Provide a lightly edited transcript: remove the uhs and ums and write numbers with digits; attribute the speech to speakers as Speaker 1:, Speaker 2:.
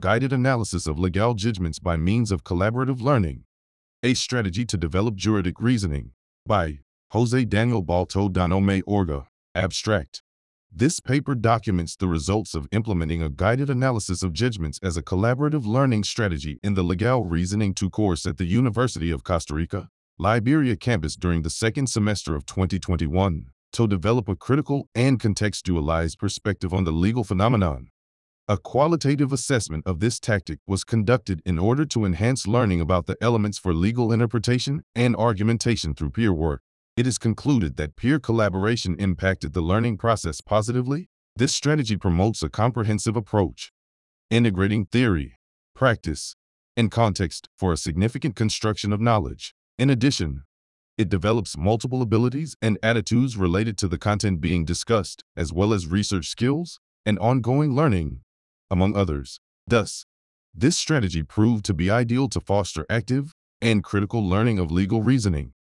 Speaker 1: Guided Analysis of Legal Judgments by Means of Collaborative Learning, a Strategy to Develop Juridic Reasoning, by Jose Daniel Balto Danome Orga. Abstract. This paper documents the results of implementing a guided analysis of judgments as a collaborative learning strategy in the Legal Reasoning 2 course at the University of Costa Rica, Liberia campus during the second semester of 2021, to develop a critical and contextualized perspective on the legal phenomenon. A qualitative assessment of this tactic was conducted in order to enhance learning about the elements for legal interpretation and argumentation through peer work. It is concluded that peer collaboration impacted the learning process positively. This strategy promotes a comprehensive approach, integrating theory, practice, and context for a significant construction of knowledge. In addition, it develops multiple abilities and attitudes related to the content being discussed, as well as research skills and ongoing learning, among others. Thus, this strategy proved to be ideal to foster active and critical learning of legal reasoning.